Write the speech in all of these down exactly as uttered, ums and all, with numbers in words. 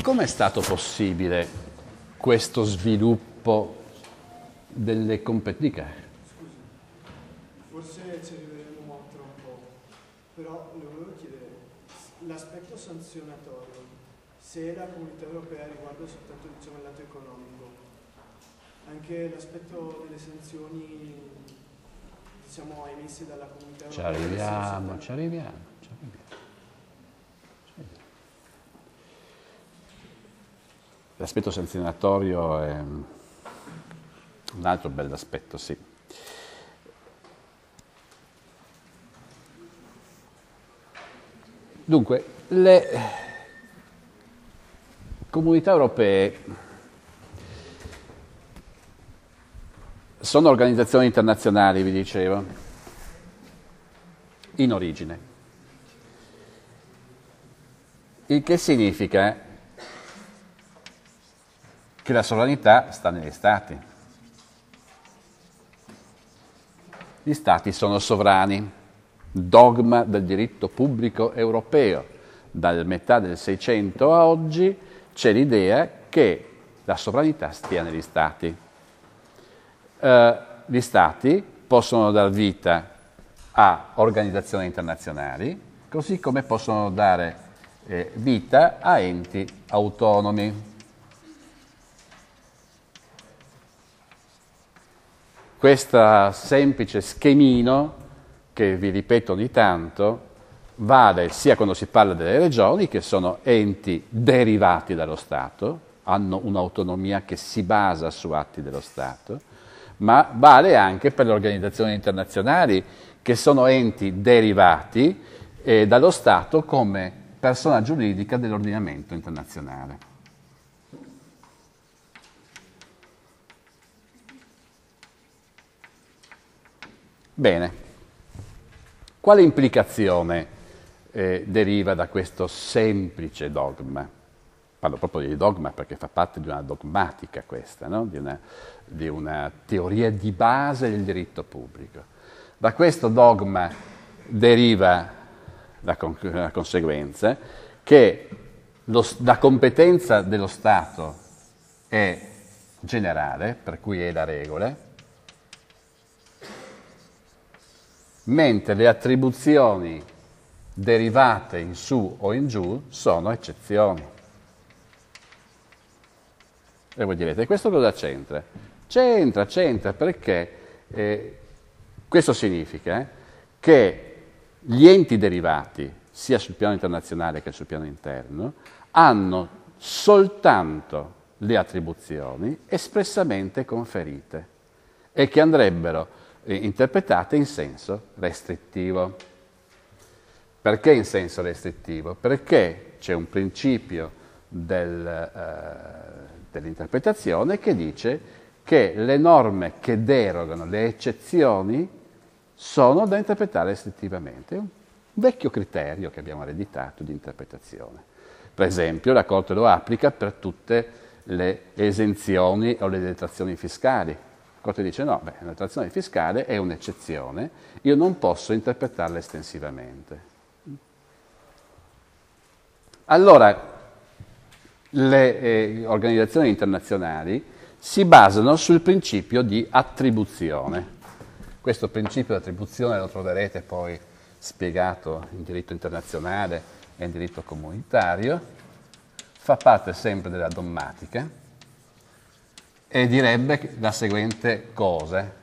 Com'è stato possibile questo sviluppo delle competenze? Scusi, forse ci arriveremo tra un po', però le volevo chiedere, l'aspetto sanzionatorio, se la Comunità Europea riguarda soltanto, diciamo, il lato economico, anche l'aspetto delle sanzioni, diciamo, emesse dalla Comunità Ci Europea. arriviamo, ci arriviamo, ci arriviamo. L'aspetto sanzionatorio è un altro bell'aspetto, sì. Dunque, le comunità europee sono organizzazioni internazionali, vi dicevo, in origine. Il che significa che la sovranità sta negli Stati. Gli Stati sono sovrani, dogma del diritto pubblico europeo. Dal metà del Seicento a oggi c'è l'idea che la sovranità stia negli Stati. Eh, gli Stati possono dar vita a organizzazioni internazionali, così come possono dare eh, vita a enti autonomi. Questo semplice schemino, che vi ripeto ogni tanto, vale sia quando si parla delle regioni, che sono enti derivati dallo Stato, hanno un'autonomia che si basa su atti dello Stato, ma vale anche per le organizzazioni internazionali, che sono enti derivati eh, dallo Stato come persona giuridica dell'ordinamento internazionale. Bene, quale implicazione eh, deriva da questo semplice dogma? Parlo proprio di dogma perché fa parte di una dogmatica questa, no? di, una, di una teoria di base del diritto pubblico. Da questo dogma deriva la, con- la conseguenza che lo, la competenza dello Stato è generale, per cui è la regola, mentre le attribuzioni derivate in su o in giù sono eccezioni. E voi direte, questo cosa c'entra? C'entra, c'entra perché eh, questo significa eh, che gli enti derivati, sia sul piano internazionale che sul piano interno, hanno soltanto le attribuzioni espressamente conferite e che andrebbero interpretate in senso restrittivo. Perché in senso restrittivo? Perché c'è un principio del, eh, dell'interpretazione che dice che le norme che derogano, le eccezioni, sono da interpretare restrittivamente. È un vecchio criterio che abbiamo ereditato di interpretazione. Per esempio, la Corte lo applica per tutte le esenzioni o le detrazioni fiscali. La Corte dice no, beh, la detrazione fiscale è un'eccezione, io non posso interpretarla estensivamente. Allora, le eh, organizzazioni internazionali si basano sul principio di attribuzione. Questo principio di attribuzione lo troverete poi spiegato in diritto internazionale e in diritto comunitario, fa parte sempre della dogmatica, e direbbe la seguente cosa.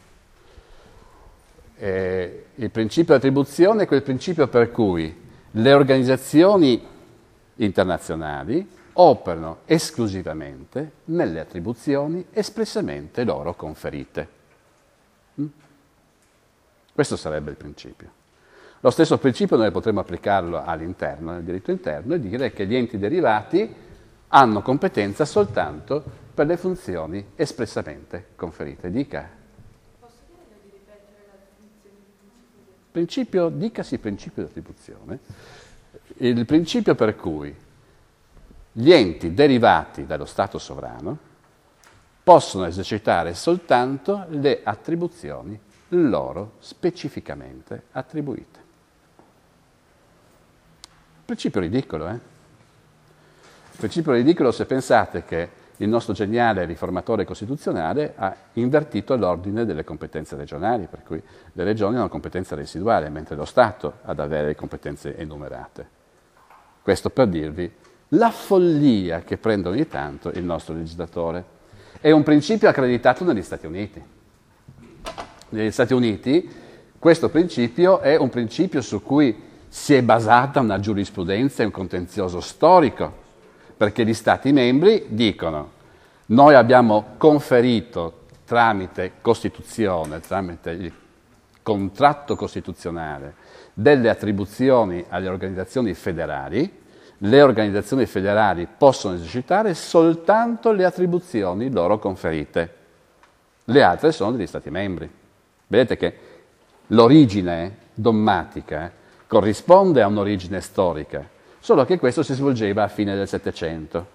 Eh, il principio di attribuzione è quel principio per cui le organizzazioni internazionali operano esclusivamente nelle attribuzioni espressamente loro conferite. Mm? Questo sarebbe il principio. Lo stesso principio noi potremmo applicarlo all'interno, nel diritto interno, e dire che gli enti derivati hanno competenza soltanto per le funzioni espressamente conferite. Dica. Posso chiedere di ripetere la definizione di principio? Principio, dicasi principio di attribuzione, il principio per cui gli enti derivati dallo Stato sovrano possono esercitare soltanto le attribuzioni loro specificamente attribuite. Principio ridicolo, eh? principio ridicolo se pensate che il nostro geniale riformatore costituzionale ha invertito l'ordine delle competenze regionali, per cui le regioni hanno competenza residuale, mentre lo Stato ha ad avere le competenze enumerate. Questo per dirvi la follia che prende ogni tanto il nostro legislatore. È un principio accreditato negli Stati Uniti. Negli Stati Uniti questo principio è un principio su cui si è basata una giurisprudenza e un contenzioso storico, perché gli Stati membri dicono: noi abbiamo conferito tramite Costituzione, tramite il contratto costituzionale, delle attribuzioni alle organizzazioni federali, le organizzazioni federali possono esercitare soltanto le attribuzioni loro conferite, le altre sono degli Stati membri. Vedete che l'origine dogmatica corrisponde a un'origine storica, solo che questo si svolgeva a fine del Settecento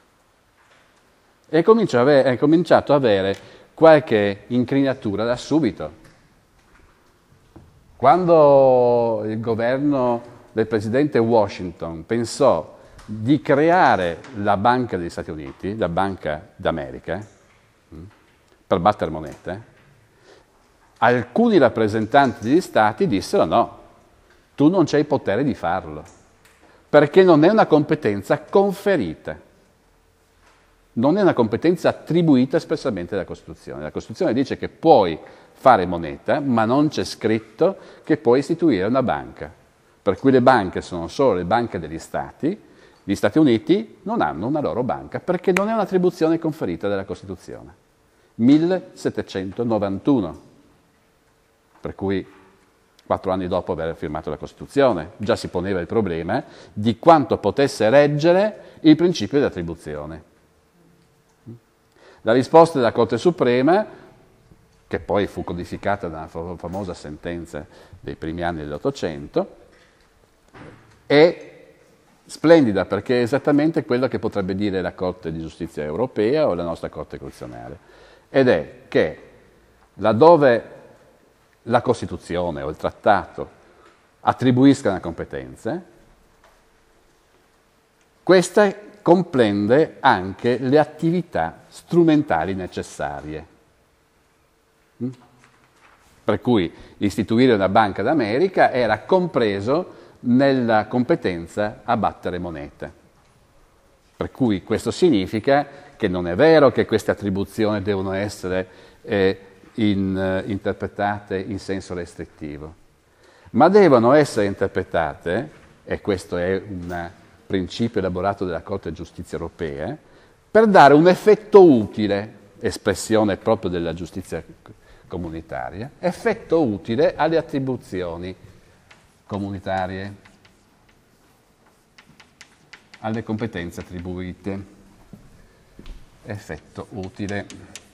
e è cominciato ad avere qualche incrinatura da subito. Quando il governo del presidente Washington pensò di creare la Banca degli Stati Uniti, la Banca d'America, per battere monete, alcuni rappresentanti degli Stati dissero: no, tu non c'hai il potere di farlo, perché non è una competenza conferita, non è una competenza attribuita espressamente dalla Costituzione. La Costituzione dice che puoi fare moneta, ma non c'è scritto che puoi istituire una banca, per cui le banche sono solo le banche degli Stati. Gli Stati Uniti non hanno una loro banca, perché non è un'attribuzione conferita dalla Costituzione. millesettecentonovantuno, per cui quattro anni dopo aver firmato la Costituzione, già si poneva il problema di quanto potesse reggere il principio di attribuzione. La risposta della Corte Suprema, che poi fu codificata da una famosa sentenza dei primi anni dell'Ottocento, è splendida, perché è esattamente quello che potrebbe dire la Corte di Giustizia Europea o la nostra Corte Costituzionale, ed è che laddove la Costituzione o il Trattato attribuiscano competenze, questa comprende anche le attività strumentali necessarie. Mm? Per cui istituire una Banca d'America era compreso nella competenza a battere monete. Per cui questo significa che non è vero che queste attribuzioni devono essere eh, in, eh, interpretate in senso restrittivo, ma devono essere interpretate, e questo è un principio elaborato dalla Corte di Giustizia Europea, per dare un effetto utile, espressione proprio della giustizia comunitaria, effetto utile alle attribuzioni comunitarie, alle competenze attribuite. Effetto utile,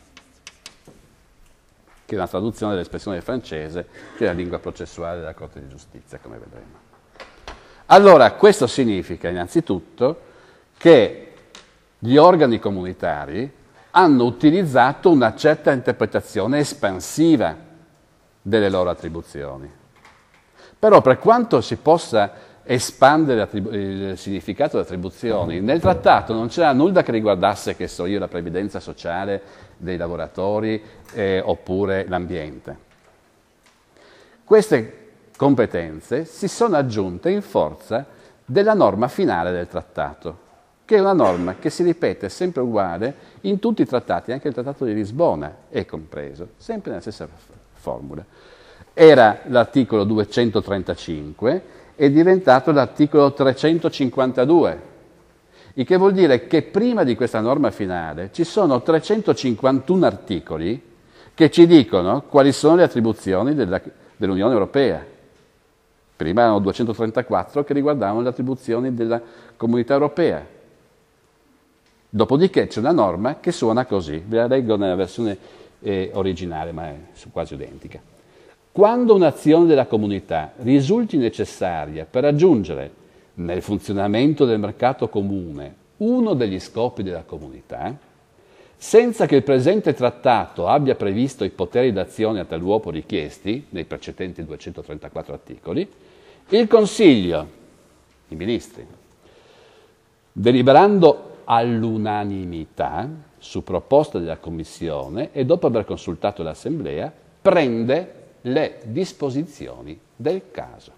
che è una traduzione dell'espressione francese, che è la lingua processuale della Corte di Giustizia, come vedremo. Allora, questo significa innanzitutto che gli organi comunitari hanno utilizzato una certa interpretazione espansiva delle loro attribuzioni. Però, per quanto si possa espandere il significato delle attribuzioni, nel trattato non c'era nulla che riguardasse, che so io, la previdenza sociale dei lavoratori eh, oppure l'ambiente. Queste competenze si sono aggiunte in forza della norma finale del trattato, che è una norma che si ripete sempre uguale in tutti i trattati, anche il trattato di Lisbona è compreso, sempre nella stessa formula. Era l'articolo duecentotrentacinque, è diventato l'articolo trecentocinquantadue, il che vuol dire che prima di questa norma finale ci sono trecentocinquantuno articoli che ci dicono quali sono le attribuzioni della, dell'Unione Europea. Prima erano duecentotrentaquattro che riguardavano le attribuzioni della Comunità Europea. Dopodiché c'è una norma che suona così, ve la leggo nella versione eh, originale, ma è quasi identica. Quando un'azione della comunità risulti necessaria per raggiungere nel funzionamento del mercato comune uno degli scopi della comunità, senza che il presente trattato abbia previsto i poteri d'azione a tal uopo richiesti nei precedenti duecentotrentaquattro articoli, il Consiglio, i ministri, deliberando all'unanimità, su proposta della Commissione e dopo aver consultato l'Assemblea, prende le disposizioni del caso.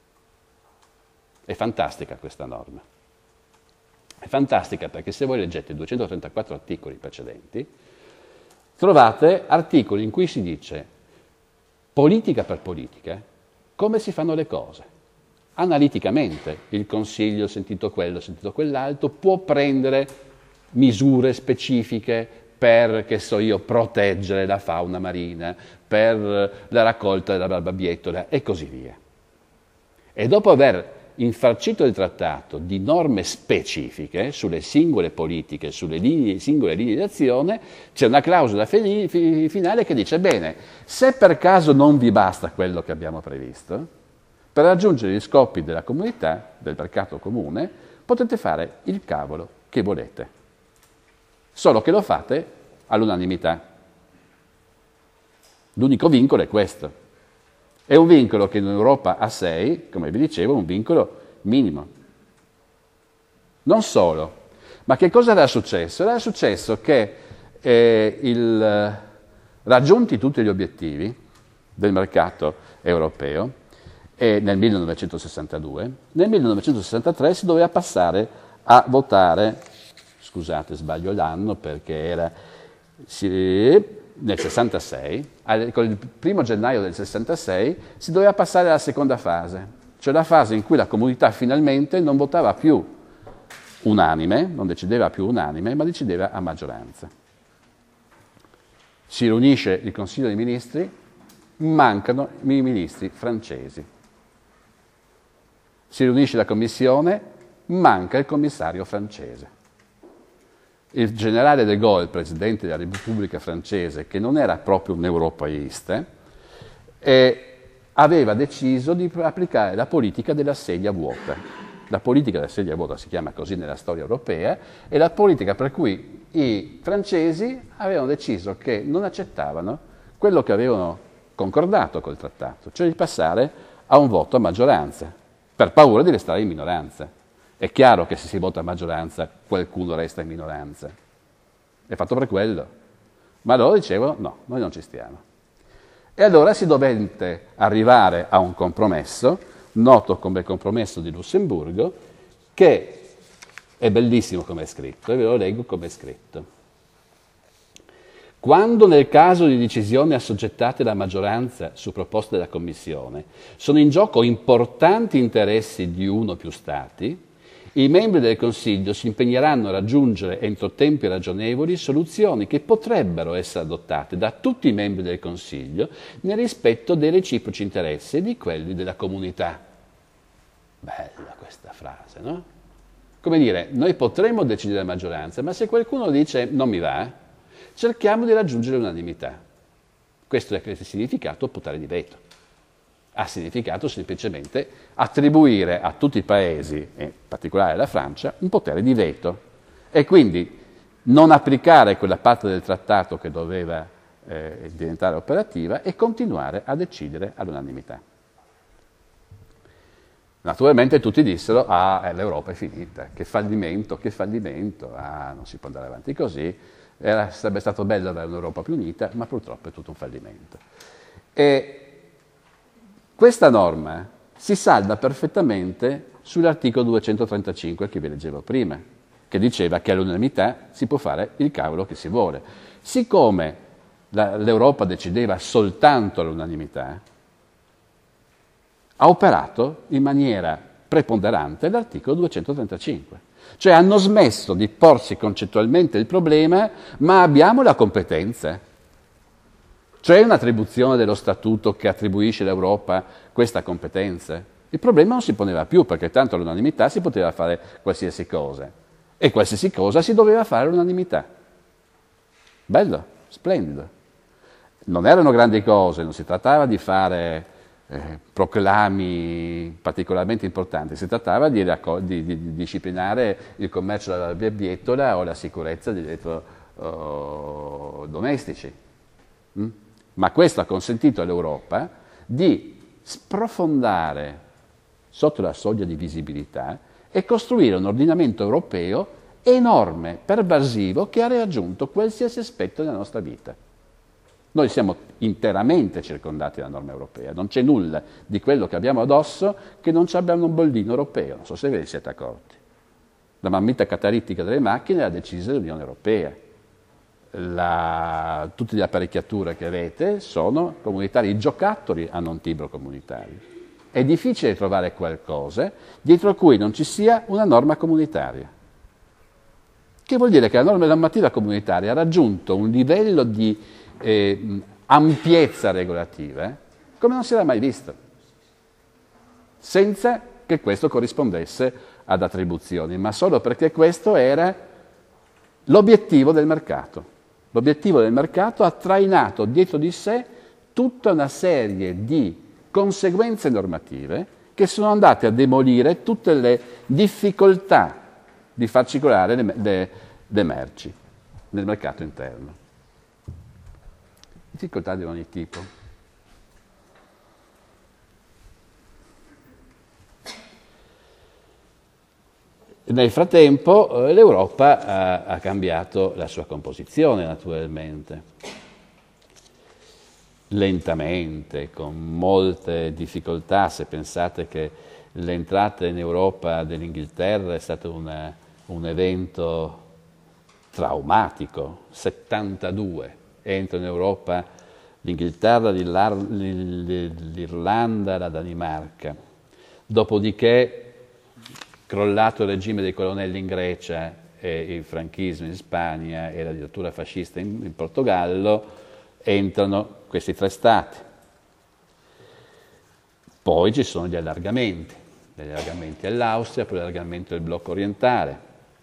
È fantastica questa norma. È fantastica perché se voi leggete i duecentotrentaquattro articoli precedenti, trovate articoli in cui si dice politica per politica, come si fanno le cose. Analiticamente, il Consiglio, sentito quello, sentito quell'altro, può prendere misure specifiche per, che so io, proteggere la fauna marina, per la raccolta della barbabietola e così via. E dopo aver infarcito il trattato di norme specifiche sulle singole politiche, sulle linee, singole linee di azione, c'è una clausola fi- fi- finale che dice, bene, se per caso non vi basta quello che abbiamo previsto, per raggiungere gli scopi della comunità, del mercato comune, potete fare il cavolo che volete. Solo che lo fate all'unanimità. L'unico vincolo è questo. È un vincolo che in Europa ha sei, come vi dicevo, un vincolo minimo. Non solo, ma che cosa era successo? Era successo che eh, il, raggiunti tutti gli obiettivi del mercato europeo, e nel millenovecentosessantadue, nel millenovecentosessantatré si doveva passare a votare, scusate sbaglio l'anno perché era si, nel sessantasei, con il primo gennaio del sessantasei si doveva passare alla seconda fase, cioè la fase in cui la comunità finalmente non votava più unanime, non decideva più unanime, ma decideva a maggioranza. Si riunisce il Consiglio dei Ministri, mancano i ministri francesi. Si riunisce la Commissione, manca il commissario francese. Il generale de Gaulle, presidente della Repubblica francese, che non era proprio un europeista, eh, aveva deciso di applicare la politica della sedia vuota. La politica della sedia vuota si chiama così nella storia europea, è la politica per cui i francesi avevano deciso che non accettavano quello che avevano concordato col trattato, cioè di passare a un voto a maggioranza, per paura di restare in minoranza. È chiaro che se si vota a maggioranza qualcuno resta in minoranza. È fatto per quello. Ma loro dicevano no, noi non ci stiamo. E allora si dovette arrivare a un compromesso, noto come il compromesso di Lussemburgo, che è bellissimo come è scritto, e ve lo leggo come è scritto. Quando nel caso di decisioni assoggettate alla maggioranza su proposta della Commissione sono in gioco importanti interessi di uno o più Stati, i membri del Consiglio si impegneranno a raggiungere entro tempi ragionevoli soluzioni che potrebbero essere adottate da tutti i membri del Consiglio nel rispetto dei reciproci interessi e di quelli della comunità. Bella questa frase, no? Come dire, noi potremmo decidere a maggioranza, ma se qualcuno dice non mi va, cerchiamo di raggiungere l'unanimità. Questo è significato potere di veto. Ha significato semplicemente attribuire a tutti i paesi, e in particolare alla Francia, un potere di veto e quindi non applicare quella parte del trattato che doveva eh, diventare operativa e continuare a decidere all'unanimità. Naturalmente tutti dissero, ah, l'Europa è finita, che fallimento, che fallimento, ah, non si può andare avanti così. Era, sarebbe stato bello avere un'Europa più unita, ma purtroppo è tutto un fallimento. E questa norma si salda perfettamente sull'articolo duecentotrentacinque che vi leggevo prima, che diceva che all'unanimità si può fare il cavolo che si vuole. Siccome la, l'Europa decideva soltanto all'unanimità, ha operato in maniera preponderante l'articolo duecentotrentacinque. Cioè hanno smesso di porsi concettualmente il problema, ma abbiamo la competenza. C'è un'attribuzione dello Statuto che attribuisce all'Europa questa competenza? Il problema non si poneva più, perché tanto all'unanimità si poteva fare qualsiasi cosa. E qualsiasi cosa si doveva fare all'unanimità. Bello, splendido. Non erano grandi cose, non si trattava di fare eh, proclami particolarmente importanti, si trattava di, di, di, di disciplinare il commercio della barbabietola o la sicurezza degli elettrodomestici. Mm? Ma questo ha consentito all'Europa di sprofondare sotto la soglia di visibilità e costruire un ordinamento europeo enorme, pervasivo, che ha raggiunto qualsiasi aspetto della nostra vita. Noi siamo interamente circondati dalla norma europea, non c'è nulla di quello che abbiamo addosso che non ci abbia un bollino europeo, non so se ve ne siete accorti. La mammita catalitica delle macchine l'ha decisa l'Unione Europea. La, tutte le apparecchiature che avete sono comunitarie, i giocattoli hanno un timbro comunitario. È difficile trovare qualcosa dietro cui non ci sia una norma comunitaria. Che vuol dire che la norma normativa comunitaria ha raggiunto un livello di eh, ampiezza regolativa eh, come non si era mai visto, senza che questo corrispondesse ad attribuzioni, ma solo perché questo era l'obiettivo del mercato. L'obiettivo del mercato ha trainato dietro di sé tutta una serie di conseguenze normative che sono andate a demolire tutte le difficoltà di far circolare le, le, le merci nel mercato interno. Difficoltà di ogni tipo. Nel frattempo eh, l'Europa ha, ha cambiato la sua composizione, naturalmente. Lentamente, con molte difficoltà, se pensate che l'entrata in Europa dell'Inghilterra è stato una, un evento traumatico, settantadue, entra in Europa l'Inghilterra, l'Irlanda, la Danimarca, dopodiché crollato il regime dei colonnelli in Grecia e il franchismo in Spagna e la dittatura fascista in, in Portogallo, entrano questi tre stati. Poi ci sono gli allargamenti, gli allargamenti all'Austria, poi l'allargamento del blocco orientale.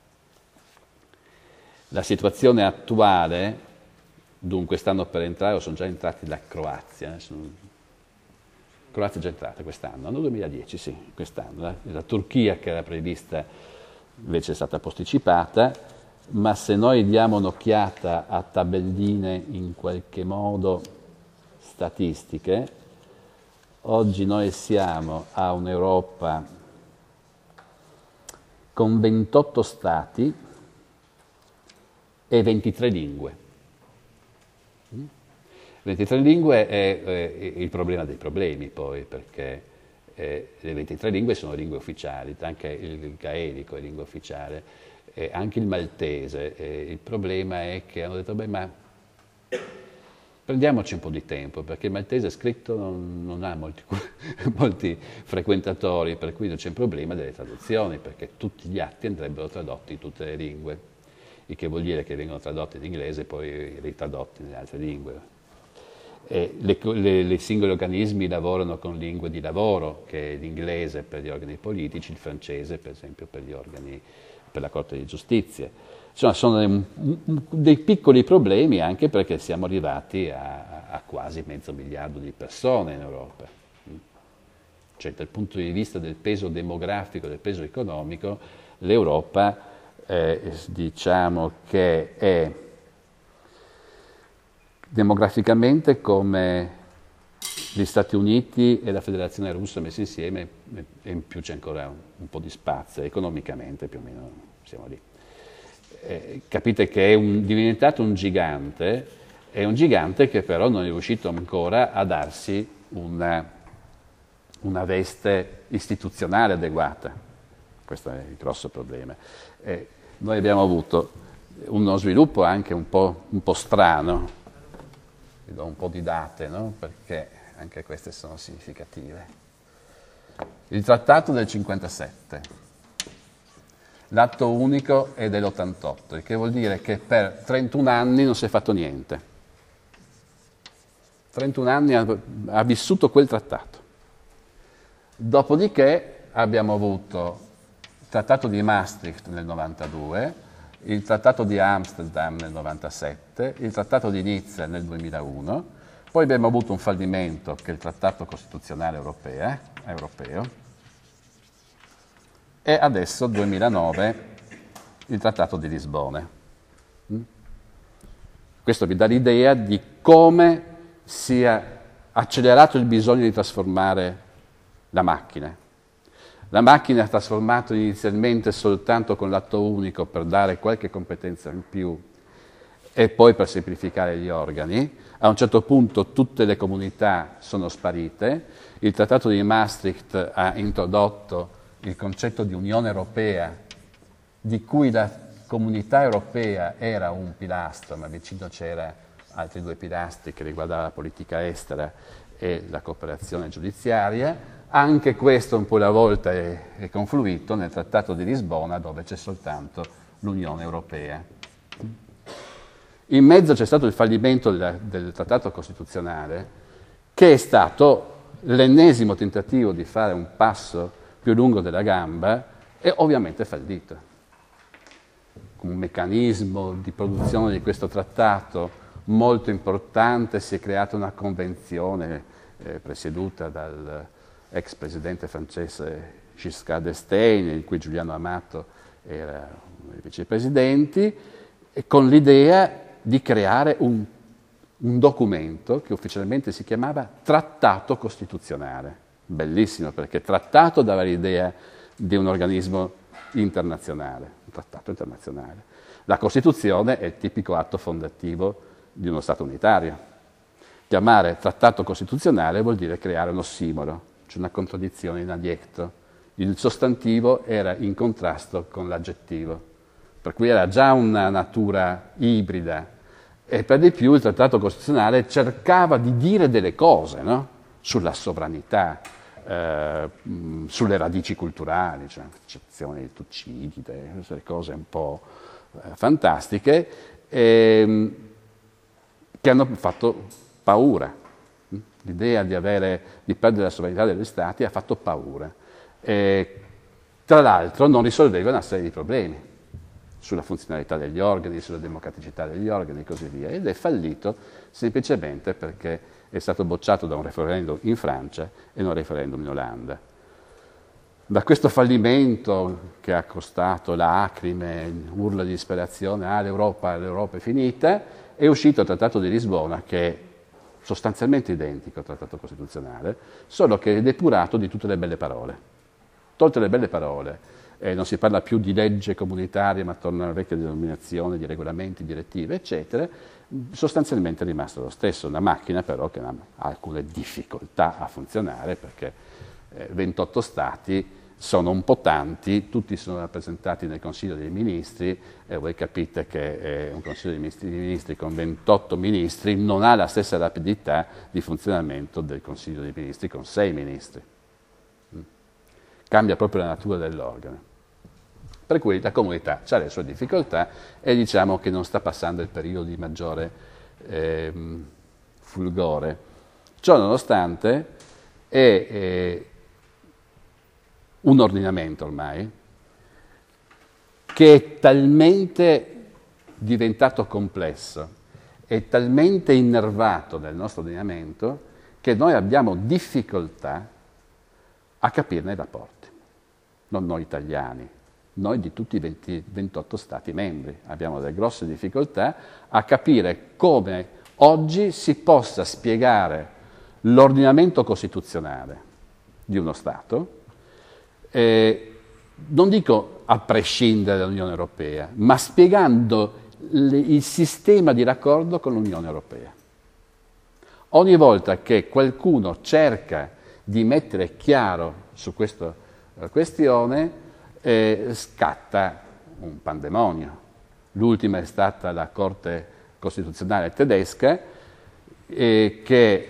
La situazione attuale, dunque stanno per entrare, o sono già entrati la Croazia, sono, Croazia è già entrata quest'anno, anno duemiladieci, sì, quest'anno. La, la Turchia, che era prevista, invece è stata posticipata, ma se noi diamo un'occhiata a tabelline in qualche modo statistiche, oggi noi siamo a un'Europa con ventotto stati e ventitré lingue. ventitré lingue è, è il problema dei problemi poi, perché eh, le ventitré lingue sono lingue ufficiali, anche il gaelico è lingua ufficiale, eh, anche il maltese. Eh, il problema è che hanno detto, beh, ma prendiamoci un po' di tempo, perché il maltese scritto non, non ha molti, molti frequentatori, per cui non c'è un problema delle traduzioni, perché tutti gli atti andrebbero tradotti in tutte le lingue, il che vuol dire che vengono tradotti in inglese e poi ritradotti nelle altre lingue. Eh, le, le, le singoli organismi lavorano con lingue di lavoro, che è l'inglese per gli organi politici, il francese per esempio per gli organi, per la Corte di Giustizia. Insomma, sono dei, dei piccoli problemi, anche perché siamo arrivati a, a quasi mezzo miliardo di persone in Europa. Cioè, dal punto di vista del peso demografico, del peso economico, l'Europa eh, diciamo che è demograficamente come gli Stati Uniti e la Federazione Russa messi insieme, e in più c'è ancora un, un po' di spazio, economicamente più o meno siamo lì. Eh, capite che è un, diventato un gigante, è un gigante che però non è riuscito ancora a darsi una, una veste istituzionale adeguata. Questo è il grosso problema. Eh, noi abbiamo avuto uno sviluppo anche un po', un po' strano. Vi do un po' di date, no? Perché anche queste sono significative. Il trattato del cinquantasette, l'atto unico è dell'ottantotto, il che vuol dire che per trentuno anni non si è fatto niente. trentuno anni ha, ha vissuto quel trattato. Dopodiché abbiamo avuto il trattato di Maastricht nel novantadue, il trattato di Amsterdam nel novantasette, il trattato di Nizza nel duemilauno, poi abbiamo avuto un fallimento che è il trattato costituzionale europeo, europeo e adesso duemilanove il trattato di Lisbona. Questo vi dà l'idea di come sia accelerato il bisogno di trasformare la macchina. La macchina ha trasformato inizialmente soltanto con l'atto unico per dare qualche competenza in più e poi per semplificare gli organi. A un certo punto tutte le comunità sono sparite, il Trattato di Maastricht ha introdotto il concetto di Unione Europea, di cui la Comunità Europea era un pilastro, ma vicino c'era altri due pilastri che riguardavano la politica estera e la cooperazione giudiziaria. Anche questo un po' alla volta è, è confluito nel Trattato di Lisbona, dove c'è soltanto l'Unione Europea. In mezzo c'è stato il fallimento del, del Trattato Costituzionale, che è stato l'ennesimo tentativo di fare un passo più lungo della gamba e ovviamente fallito. Un meccanismo di produzione di questo trattato molto importante, si è creata una convenzione eh, presieduta dal ex presidente francese Giscard d'Estaing, in cui Giuliano Amato era uno dei vicepresidenti, e con l'idea di creare un, un documento che ufficialmente si chiamava Trattato Costituzionale. Bellissimo, perché trattato dava l'idea di un organismo internazionale, un trattato internazionale. La Costituzione è il tipico atto fondativo di uno Stato unitario. Chiamare trattato costituzionale vuol dire creare un ossimoro, c'è una contraddizione in adietto. Il sostantivo era in contrasto con l'aggettivo, per cui era già una natura ibrida e per di più il trattato costituzionale cercava di dire delle cose, no? Sulla sovranità, eh, sulle radici culturali, cioè l'accezione di Tucidide, queste cose un po' eh, fantastiche, eh, che hanno fatto paura. L'idea di, avere, di perdere la sovranità degli Stati ha fatto paura. E, tra l'altro non risolveva una serie di problemi sulla funzionalità degli organi, sulla democraticità degli organi e così via, ed è fallito semplicemente perché è stato bocciato da un referendum in Francia e non un referendum in Olanda. Da questo fallimento, che ha costato lacrime, urla di disperazione, ah l'Europa, l'Europa è finita, è uscito il Trattato di Lisbona, che è sostanzialmente identico al Trattato Costituzionale, solo che è depurato di tutte le belle parole. Tolte le belle parole, eh, non si parla più di legge comunitaria, ma torna alla vecchia denominazione di regolamenti, direttive, eccetera, sostanzialmente è rimasto lo stesso. Una macchina però che ha alcune difficoltà a funzionare, perché eh, ventotto Stati sono un po' tanti, tutti sono rappresentati nel Consiglio dei Ministri e voi capite che eh, un Consiglio dei ministri, ministri con ventotto ministri non ha la stessa rapidità di funzionamento del Consiglio dei Ministri con sei ministri. Mm. Cambia proprio la natura dell'organo. Per cui la comunità ha le sue difficoltà e diciamo che non sta passando il periodo di maggiore eh, fulgore. Ciò nonostante è eh, un ordinamento ormai che è talmente diventato complesso, è talmente innervato nel nostro ordinamento che noi abbiamo difficoltà a capirne i rapporti. Non noi italiani, noi di tutti i venti, ventotto Stati membri abbiamo delle grosse difficoltà a capire come oggi si possa spiegare l'ordinamento costituzionale di uno Stato. Eh, non dico a prescindere dall'Unione Europea, ma spiegando le, il sistema di raccordo con l'Unione Europea. Ogni volta che qualcuno cerca di mettere chiaro su questa questione, eh, scatta un pandemonio. L'ultima è stata la Corte Costituzionale tedesca, eh, che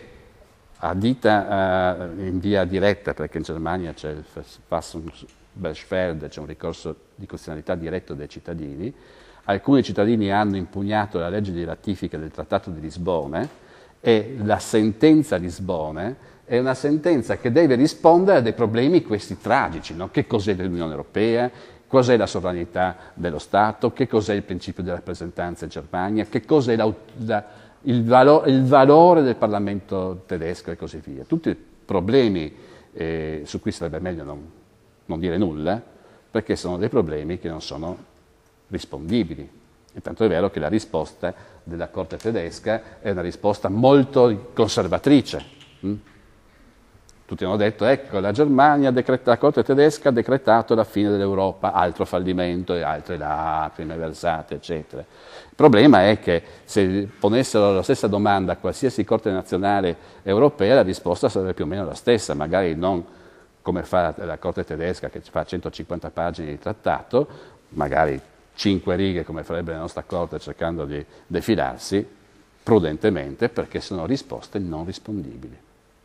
addita uh, in via diretta, perché in Germania c'è il Verfassungsbeschwerde, c'è un ricorso di costituzionalità diretto dai cittadini. Alcuni cittadini hanno impugnato la legge di ratifica del Trattato di Lisbona e la sentenza Lisbona è una sentenza che deve rispondere a dei problemi questi tragici, no? Che cos'è l'Unione Europea, cos'è la sovranità dello Stato, che cos'è il principio di rappresentanza in Germania, che cos'è la, la Il, valo, il valore del Parlamento tedesco e così via. Tutti problemi eh, su cui sarebbe meglio non, non dire nulla, perché sono dei problemi che non sono rispondibili. E tanto è vero che la risposta della Corte tedesca è una risposta molto conservatrice. Hm? Tutti hanno detto, ecco, la Germania, la Corte tedesca ha decretato la fine dell'Europa, altro fallimento e altre lacrime versate, eccetera. Il problema è che se ponessero la stessa domanda a qualsiasi Corte nazionale europea, la risposta sarebbe più o meno la stessa, magari non come fa la Corte tedesca che fa centocinquanta pagine di trattato, magari cinque righe come farebbe la nostra Corte cercando di defilarsi prudentemente, perché sono risposte non rispondibili.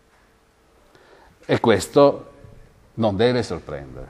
E questo non deve sorprendere.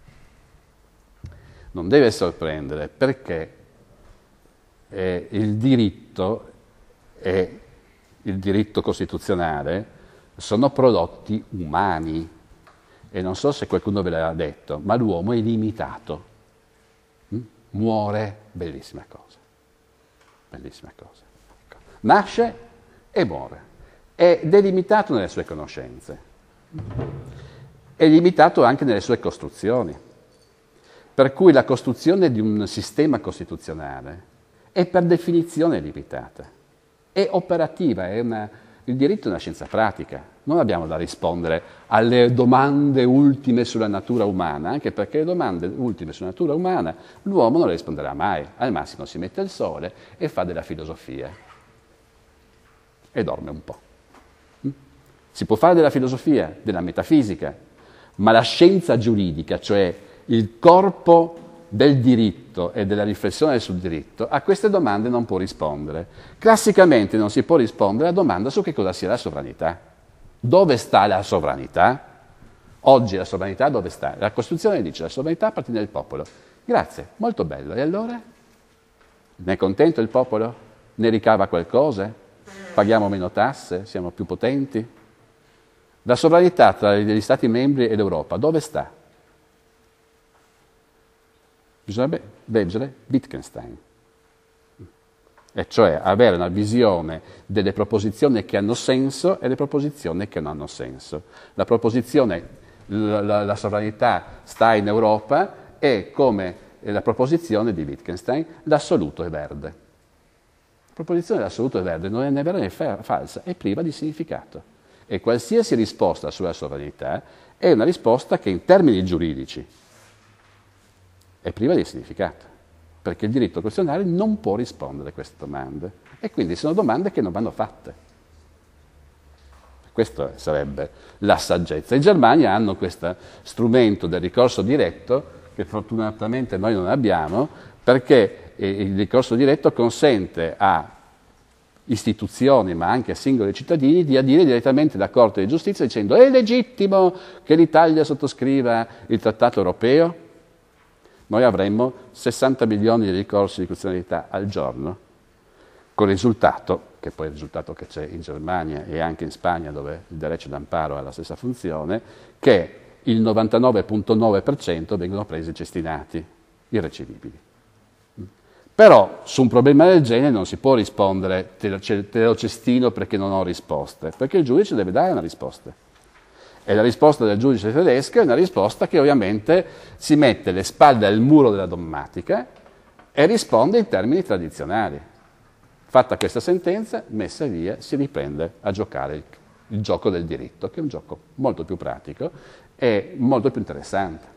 Non deve sorprendere perché eh, il diritto e il diritto costituzionale sono prodotti umani. E non so se qualcuno ve l'ha detto, ma l'uomo è limitato. Mm? Muore, bellissima cosa. Bellissima cosa. Ecco. Nasce e muore. Ed è limitato nelle sue conoscenze. È limitato anche nelle sue costruzioni, per cui la costruzione di un sistema costituzionale è per definizione limitata, è operativa, è una, il diritto è una scienza pratica, non abbiamo da rispondere alle domande ultime sulla natura umana, anche perché le domande ultime sulla natura umana l'uomo non le risponderà mai, al massimo si mette il sole e fa della filosofia e dorme un po'. Si può fare della filosofia, della metafisica, ma la scienza giuridica, cioè il corpo del diritto e della riflessione sul diritto, a queste domande non può rispondere. Classicamente non si può rispondere alla domanda su che cosa sia la sovranità. Dove sta la sovranità? Oggi la sovranità dove sta? La Costituzione dice la sovranità appartiene al popolo. Grazie, molto bello. E allora? Ne è contento il popolo? Ne ricava qualcosa? Paghiamo meno tasse? Siamo più potenti? La sovranità tra gli Stati membri e l'Europa, dove sta? Bisognerebbe leggere Wittgenstein, e cioè avere una visione delle proposizioni che hanno senso e le proposizioni che non hanno senso. La proposizione, la, la, la sovranità sta in Europa è come la proposizione di Wittgenstein, l'assoluto è verde. La proposizione dell'assoluto è verde non è né vera né fa- falsa, è priva di significato. E qualsiasi risposta sulla sovranità è una risposta che in termini giuridici è priva di significato, perché il diritto costituzionale non può rispondere a queste domande e quindi sono domande che non vanno fatte. Questa sarebbe la saggezza. In Germania hanno questo strumento del ricorso diretto che fortunatamente noi non abbiamo, perché il ricorso diretto consente a istituzioni, ma anche a singoli cittadini, di adire direttamente la Corte di Giustizia dicendo è legittimo che l'Italia sottoscriva il Trattato europeo? Noi avremmo sessanta milioni di ricorsi di costituzionalità al giorno, con il risultato, che poi è il risultato che c'è in Germania e anche in Spagna, dove il derecho d'amparo ha la stessa funzione, che il novantanove virgola nove per cento vengono presi cestinati, irricevibili. Però su un problema del genere non si può rispondere te lo, te lo cestino perché non ho risposte, perché il giudice deve dare una risposta. E la risposta del giudice tedesco è una risposta che ovviamente si mette le spalle al muro della dogmatica e risponde in termini tradizionali. Fatta questa sentenza, messa via, si riprende a giocare il, il gioco del diritto, che è un gioco molto più pratico e molto più interessante.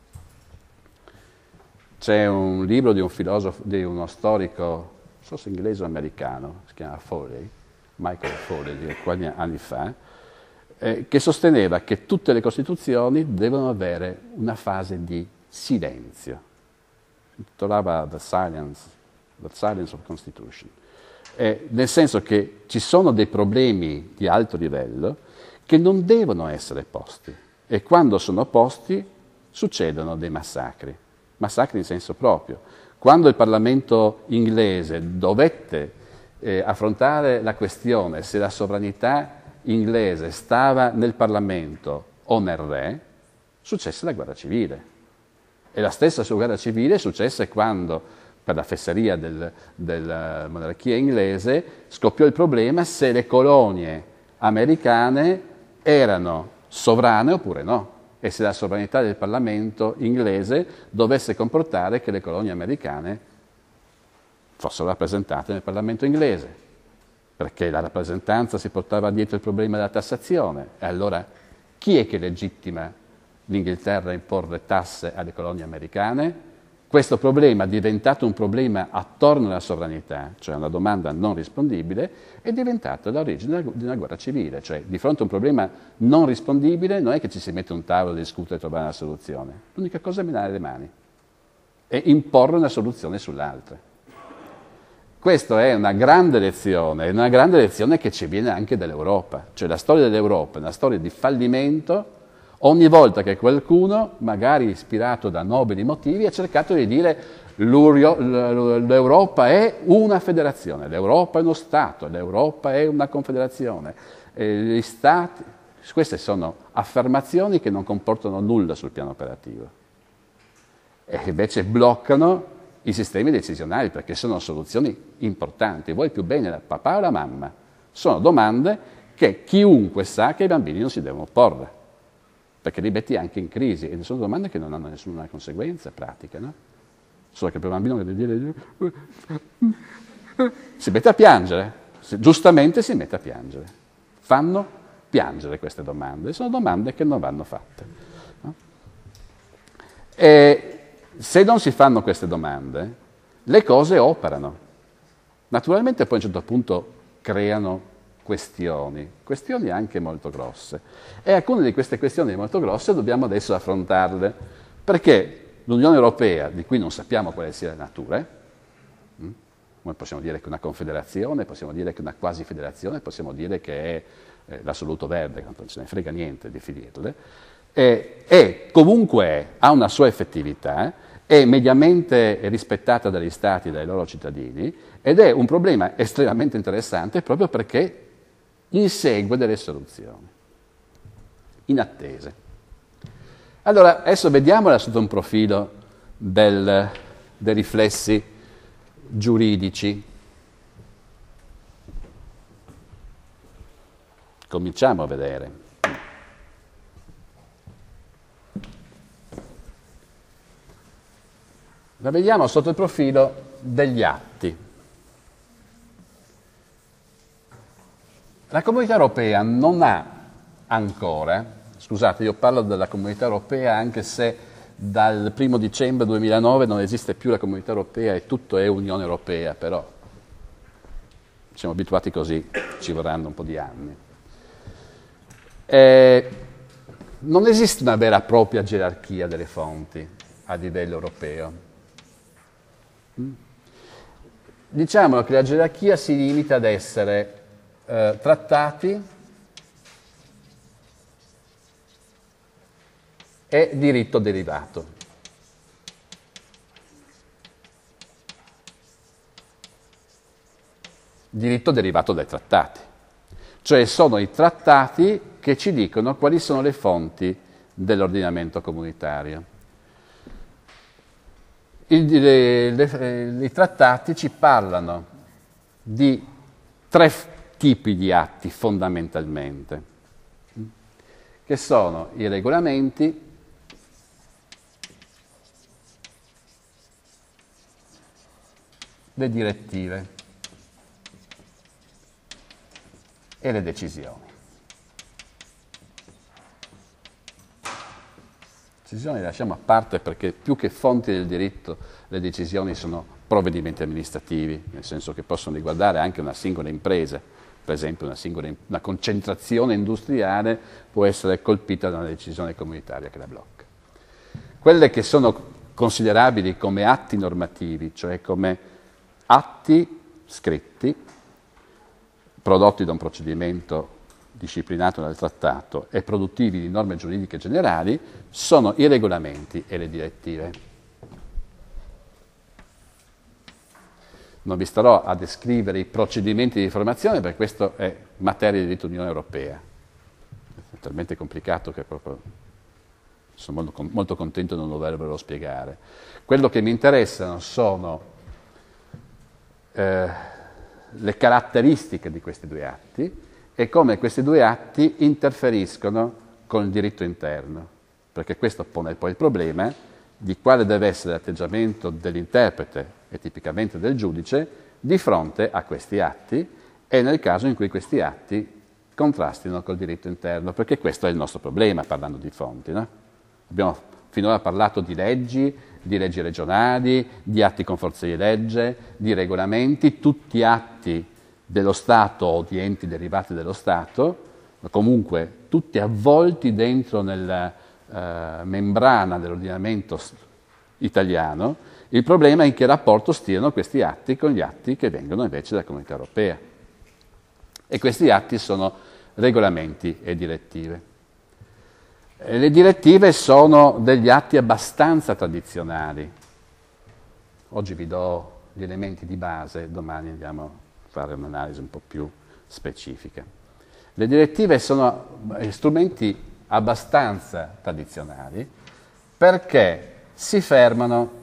C'è un libro di un filosofo, di uno storico, non so se inglese o americano, si chiama Foley, Michael Foley, di alcuni anni fa, eh, che sosteneva che tutte le Costituzioni devono avere una fase di silenzio. Si trovava the silence, the silence of Constitution. Eh, nel senso che ci sono dei problemi di alto livello che non devono essere posti e quando sono posti succedono dei massacri. Massacri in senso proprio. Quando il Parlamento inglese dovette eh, affrontare la questione se la sovranità inglese stava nel Parlamento o nel re, successe la guerra civile. E la stessa sua guerra civile successe quando, per la fesseria del, della monarchia inglese, scoppiò il problema se le colonie americane erano sovrane oppure no. E se la sovranità del Parlamento inglese dovesse comportare che le colonie americane fossero rappresentate nel Parlamento inglese, perché la rappresentanza si portava dietro il problema della tassazione. E allora chi è che legittima l'Inghilterra a imporre tasse alle colonie americane? Questo problema è diventato un problema attorno alla sovranità, cioè una domanda non rispondibile, è diventato l'origine di una guerra civile. Cioè, di fronte a un problema non rispondibile non è che ci si mette a un tavolo a discutere e trovare una soluzione. L'unica cosa è menare le mani e imporre una soluzione sull'altra. Questa è una grande lezione, è una grande lezione che ci viene anche dall'Europa. Cioè la storia dell'Europa è una storia di fallimento ogni volta che qualcuno, magari ispirato da nobili motivi, ha cercato di dire l'Europa è una federazione, l'Europa è uno Stato, l'Europa è una confederazione. E gli Stati, queste sono affermazioni che non comportano nulla sul piano operativo e invece bloccano i sistemi decisionali perché sono soluzioni importanti. Vuoi più bene il papà o la mamma? Sono domande che chiunque sa che i bambini non si devono porre, perché li metti anche in crisi e sono domande che non hanno nessuna conseguenza pratica, no? Solo che per un bambino che deve dire si mette a piangere, giustamente si mette a piangere. Fanno piangere queste domande, sono domande che non vanno fatte. No? E se non si fanno queste domande, le cose operano. Naturalmente poi a un certo punto creano questioni, questioni anche molto grosse. E alcune di queste questioni molto grosse dobbiamo adesso affrontarle, perché l'Unione Europea, di cui non sappiamo quale sia la natura, hm? Noi possiamo dire che è una confederazione, possiamo dire che è una quasi federazione, possiamo dire che è eh, l'assoluto verde, non ce ne frega niente di finirle, e, e comunque è, ha una sua effettività, è mediamente rispettata dagli Stati e dai loro cittadini, ed è un problema estremamente interessante proprio perché insegue delle soluzioni inattese. Allora, adesso vediamola sotto un profilo del, dei riflessi giuridici. Cominciamo a vedere. La vediamo sotto il profilo degli atti. La Comunità Europea non ha ancora, scusate, io parlo della Comunità Europea anche se dal primo dicembre duemilanove non esiste più la Comunità Europea e tutto è Unione Europea, però siamo abituati così, ci vorranno un po' di anni. Eh, non esiste una vera e propria gerarchia delle fonti a livello europeo. Diciamo che la gerarchia si limita ad essere eh, trattati e diritto derivato. Diritto derivato dai trattati, cioè sono i trattati che ci dicono quali sono le fonti dell'ordinamento comunitario. Il, le, le, I trattati ci parlano di tre tipi di atti fondamentalmente, che sono i regolamenti, le direttive e le decisioni. Le decisioni le lasciamo a parte perché più che fonti del diritto le decisioni sono provvedimenti amministrativi, nel senso che possono riguardare anche una singola impresa. Per esempio una, singola, una concentrazione industriale può essere colpita da una decisione comunitaria che la blocca. Quelle che sono considerabili come atti normativi, cioè come atti scritti, prodotti da un procedimento disciplinato dal trattato e produttivi di norme giuridiche generali, sono i regolamenti e le direttive. Non vi starò a descrivere i procedimenti di formazione perché questo è materia di diritto Unione Europea. È talmente complicato che proprio sono molto, molto contento di non dovervelo spiegare. Quello che mi interessano sono eh, le caratteristiche di questi due atti e come questi due atti interferiscono con il diritto interno, perché questo pone poi il problema di quale deve essere l'atteggiamento dell'interprete e tipicamente del giudice di fronte a questi atti e nel caso in cui questi atti contrastino col diritto interno, perché questo è il nostro problema parlando di fonti. No? Abbiamo finora parlato di leggi, di leggi regionali, di atti con forza di legge, di regolamenti, tutti atti dello Stato o di enti derivati dello Stato, ma comunque tutti avvolti dentro nella eh, membrana dell'ordinamento italiano. Il problema è in che rapporto stiano questi atti con gli atti che vengono invece dalla Comunità Europea. E questi atti sono regolamenti e direttive. E le direttive sono degli atti abbastanza tradizionali. Oggi vi do gli elementi di base, domani andiamo a fare un'analisi un po' più specifica. Le direttive sono strumenti abbastanza tradizionali perché si fermano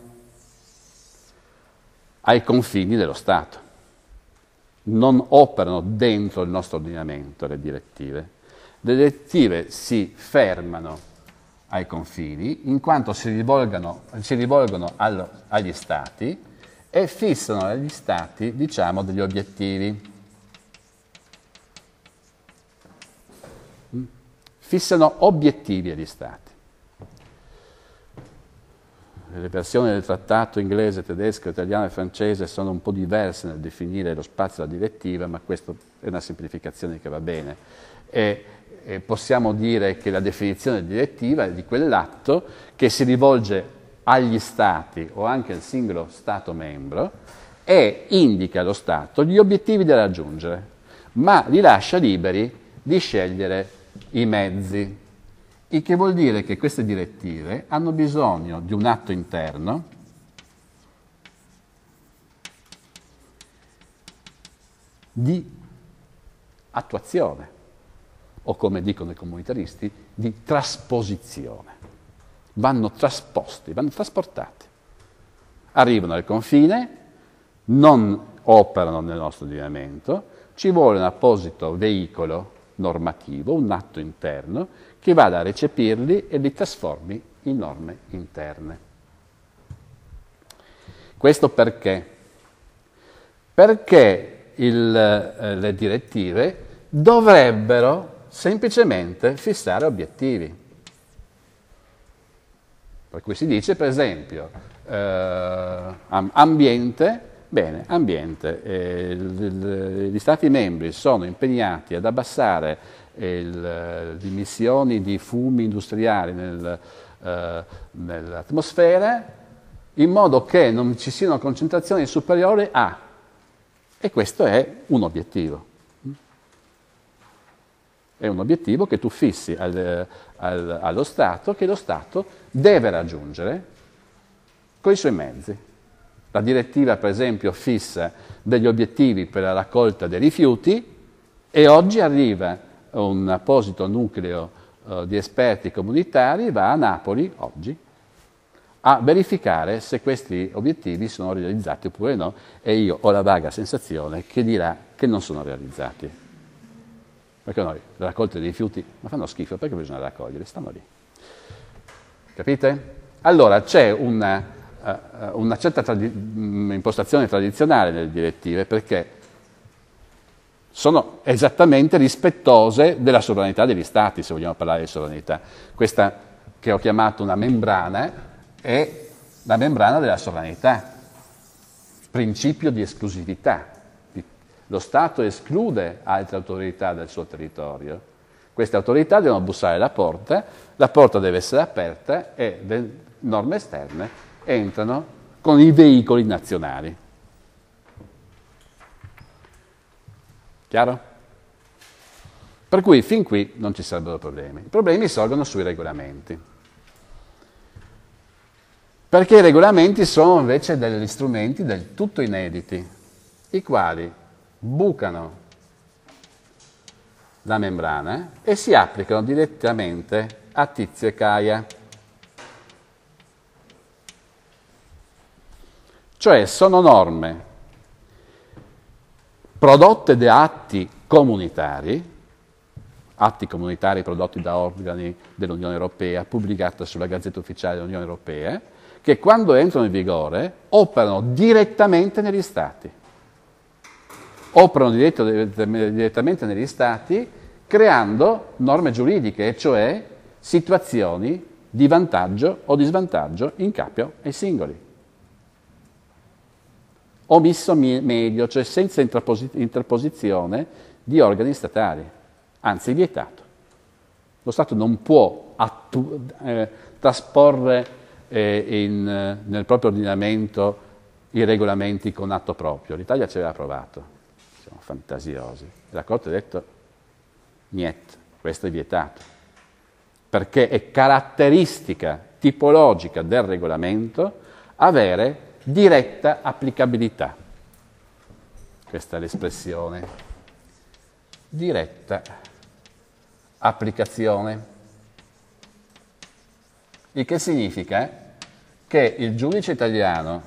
ai confini dello Stato. Non operano dentro il nostro ordinamento le direttive. Le direttive si fermano ai confini in quanto si rivolgono, si rivolgono allo, agli Stati e fissano agli Stati, diciamo, degli obiettivi. Fissano obiettivi agli Stati. Le versioni del trattato inglese, tedesco, italiano e francese sono un po' diverse nel definire lo spazio della direttiva, ma questa è una semplificazione che va bene. E, e possiamo dire che la definizione di direttiva è di quell'atto che si rivolge agli Stati o anche al singolo Stato membro e indica allo Stato gli obiettivi da raggiungere, ma li lascia liberi di scegliere i mezzi, il che vuol dire che queste direttive hanno bisogno di un atto interno di attuazione, o come dicono i comunitaristi, di trasposizione. Vanno trasposti, vanno trasportati. Arrivano al confine, non operano nel nostro ordinamento, ci vuole un apposito veicolo normativo, un atto interno, che vada a recepirli e li trasformi in norme interne. Questo perché? Perché il, eh, le direttive dovrebbero semplicemente fissare obiettivi. Per cui si dice, per esempio, eh, ambiente, bene, ambiente, eh, gli Stati membri sono impegnati ad abbassare il, le emissioni di fumi industriali nel, eh, nell'atmosfera in modo che non ci siano concentrazioni superiori a, e questo è un obiettivo. È un obiettivo che tu fissi al, al, allo Stato, che lo Stato deve raggiungere con i suoi mezzi. La direttiva, per esempio, fissa degli obiettivi per la raccolta dei rifiuti e oggi arriva un apposito nucleo uh, di esperti comunitari, va a Napoli oggi a verificare se questi obiettivi sono realizzati oppure no, e io ho la vaga sensazione che dirà che non sono realizzati. Perché noi le raccolte dei rifiuti, ma fanno schifo, perché bisogna raccoglierli? Stanno lì. Capite? Allora c'è una, uh, una certa tradi- impostazione tradizionale nelle direttive perché sono esattamente rispettose della sovranità degli Stati, se vogliamo parlare di sovranità. Questa che ho chiamato una membrana è la membrana della sovranità, principio di esclusività. Lo Stato esclude altre autorità dal suo territorio. Queste autorità devono bussare alla porta, la porta deve essere aperta e le norme esterne entrano con i veicoli nazionali. Chiaro? Per cui fin qui non ci sarebbero problemi. I problemi sorgono sui regolamenti. Perché i regolamenti sono invece degli strumenti del tutto inediti, i quali bucano la membrana e si applicano direttamente a Tizio e Caia. Cioè sono norme prodotte da atti comunitari, atti comunitari prodotti da organi dell'Unione Europea, pubblicati sulla Gazzetta Ufficiale dell'Unione Europea, che quando entrano in vigore operano direttamente negli Stati. Operano diretto, direttamente negli Stati creando norme giuridiche, e cioè situazioni di vantaggio o di svantaggio in capo ai singoli. Omisso medio, cioè senza interposi- interposizione di organi statali, anzi vietato. Lo Stato non può attu- eh, trasporre eh, in, eh, nel proprio ordinamento i regolamenti con atto proprio. L'Italia ci aveva provato, siamo fantasiosi. La Corte ha detto niente, questo è vietato, perché è caratteristica tipologica del regolamento avere diretta applicabilità. Questa è l'espressione, diretta applicazione. Il che significa che il giudice italiano,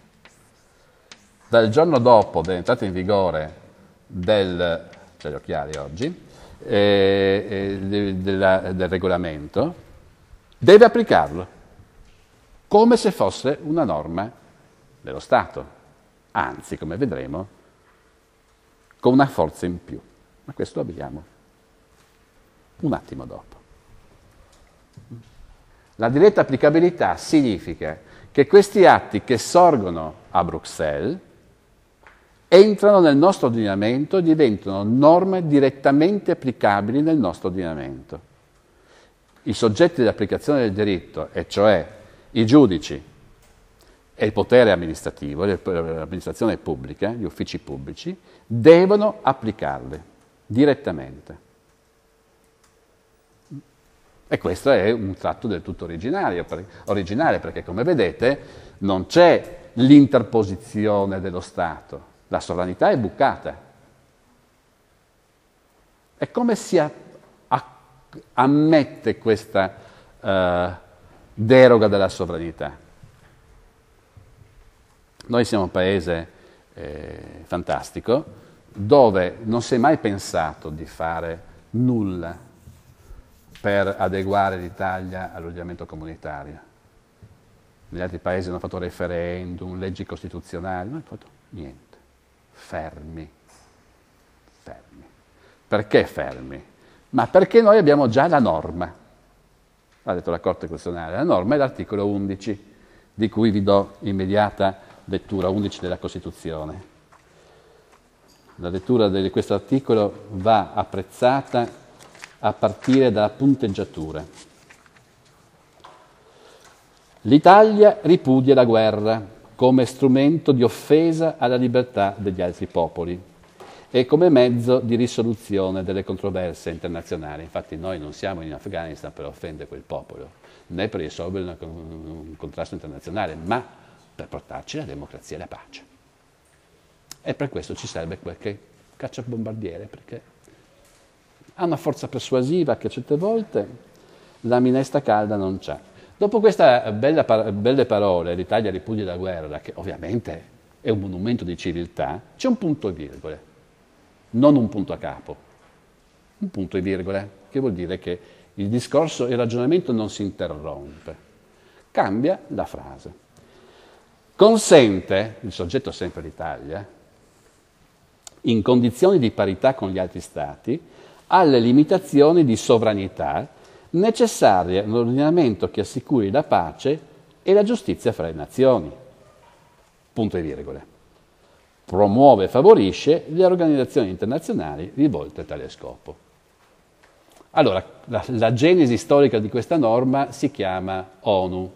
dal giorno dopo dell'entrata in vigore del, c'è gli occhiali oggi, eh, eh, de, de la, del regolamento, deve applicarlo come se fosse una norma dello Stato, anzi, come vedremo, con una forza in più. Ma questo lo vediamo un attimo dopo. La diretta applicabilità significa che questi atti che sorgono a Bruxelles entrano nel nostro ordinamento e diventano norme direttamente applicabili nel nostro ordinamento. I soggetti di applicazione del diritto, e cioè i giudici e il potere amministrativo, l'amministrazione pubblica, gli uffici pubblici, devono applicarle direttamente. E questo è un tratto del tutto originario, originale, perché come vedete non c'è l'interposizione dello Stato, la sovranità è bucata. E come si a, a, ammette questa uh, deroga della sovranità? Noi siamo un paese eh, fantastico, dove non si è mai pensato di fare nulla per adeguare l'Italia all'ordinamento comunitario. Negli altri paesi hanno fatto referendum, leggi costituzionali, noi abbiamo fatto niente. Fermi. Fermi. Perché fermi? Ma perché noi abbiamo già la norma. Ha detto la Corte Costituzionale, la norma è l'articolo undici, di cui vi do immediata lettura, undici della Costituzione. La lettura di questo articolo va apprezzata a partire dalla punteggiatura. L'Italia ripudia la guerra come strumento di offesa alla libertà degli altri popoli e come mezzo di risoluzione delle controversie internazionali. Infatti noi non siamo in Afghanistan per offendere quel popolo, né per risolvere un contrasto internazionale, ma per portarci la democrazia e la pace. E per questo ci serve qualche cacciabombardiere, perché ha una forza persuasiva che certe volte la minestra calda non c'ha. Dopo queste belle, belle parole, l'Italia ripudia la guerra, che ovviamente è un monumento di civiltà, c'è un punto e virgole, non un punto a capo, un punto e virgole, che vuol dire che il discorso e il ragionamento non si interrompe, cambia la frase. Consente, il soggetto sempre l'Italia, in condizioni di parità con gli altri Stati, alle limitazioni di sovranità necessarie all'ordinamento che assicuri la pace e la giustizia fra le nazioni. Punto e virgole. Promuove e favorisce le organizzazioni internazionali rivolte a tale scopo. Allora, la, la genesi storica di questa norma si chiama ONU.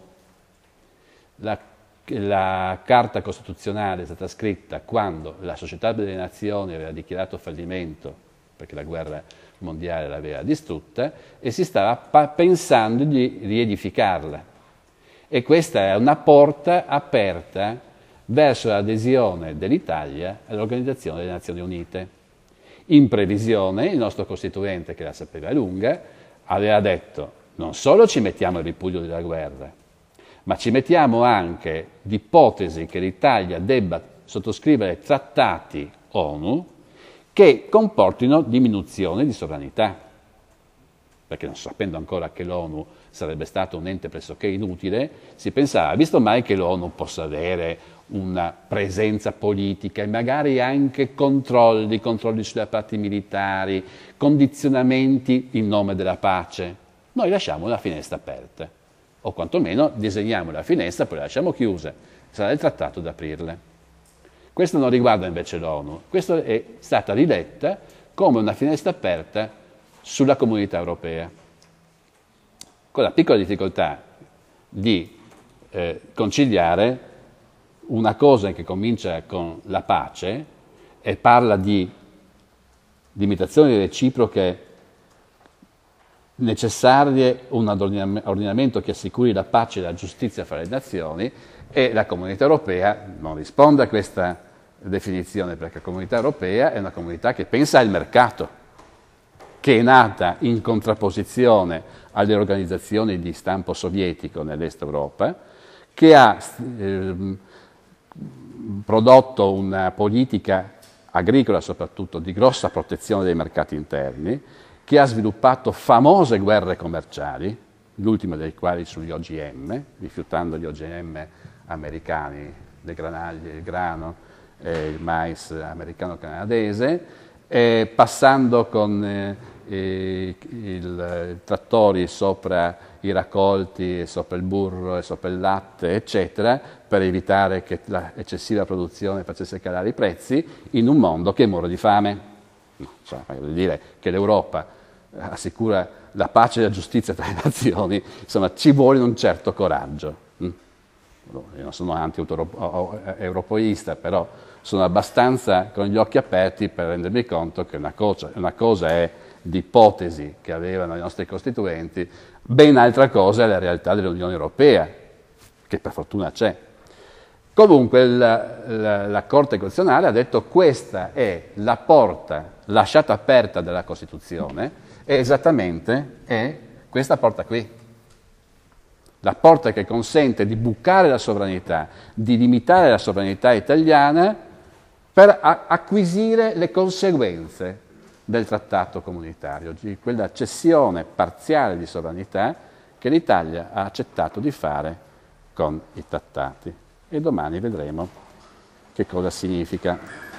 La, la Carta Costituzionale è stata scritta quando la Società delle Nazioni aveva dichiarato fallimento, perché la guerra mondiale l'aveva distrutta, e si stava pa- pensando di riedificarla. E questa è una porta aperta verso l'adesione dell'Italia all'Organizzazione delle Nazioni Unite. In previsione, il nostro Costituente, che la sapeva lunga, aveva detto: non solo ci mettiamo il ripudio della guerra, ma ci mettiamo anche l'ipotesi che l'Italia debba sottoscrivere trattati ONU che comportino diminuzione di sovranità, perché non sapendo ancora che l'ONU sarebbe stato un ente pressoché inutile, si pensava, visto mai che l'ONU possa avere una presenza politica e magari anche controlli, controlli sulle appalti militari, condizionamenti in nome della pace, noi lasciamo la finestra aperta, o quantomeno disegniamo la finestra, poi la lasciamo chiusa, sarà il trattato ad aprirle. Questo non riguarda invece l'ONU, questa è stata riletta come una finestra aperta sulla comunità europea, con la piccola difficoltà di eh, conciliare una cosa che comincia con la pace e parla di limitazioni reciproche necessarie, un ordinamento che assicuri la pace e la giustizia fra le nazioni, e la comunità europea non risponde a questa definizione, perché la comunità europea è una comunità che pensa al mercato, che è nata in contrapposizione alle organizzazioni di stampo sovietico nell'Est Europa, che ha eh, prodotto una politica agricola soprattutto di grossa protezione dei mercati interni, che ha sviluppato famose guerre commerciali, l'ultima delle quali sugli O G M, rifiutando gli O G M americani, le granaglie, il grano, eh, il mais americano-canadese, eh, passando con eh, i, il, i trattori sopra i raccolti, sopra il burro e sopra il latte, eccetera, per evitare che l'eccessiva produzione facesse calare i prezzi, in un mondo che muore di fame. No, cioè, voglio dire che l'Europa assicura la pace e la giustizia tra le nazioni, insomma ci vuole un certo coraggio. Io non sono anti-europeista, però sono abbastanza con gli occhi aperti per rendermi conto che una cosa, una cosa è l'ipotesi che avevano i nostri costituenti, ben altra cosa è la realtà dell'Unione Europea, che per fortuna c'è. Comunque la, la, la Corte Costituzionale ha detto che questa è la porta lasciata aperta dalla Costituzione, e esattamente è questa porta qui. La porta che consente di bucare la sovranità, di limitare la sovranità italiana per acquisire le conseguenze del trattato comunitario, di quella cessione parziale di sovranità che l'Italia ha accettato di fare con i trattati. E domani vedremo che cosa significa.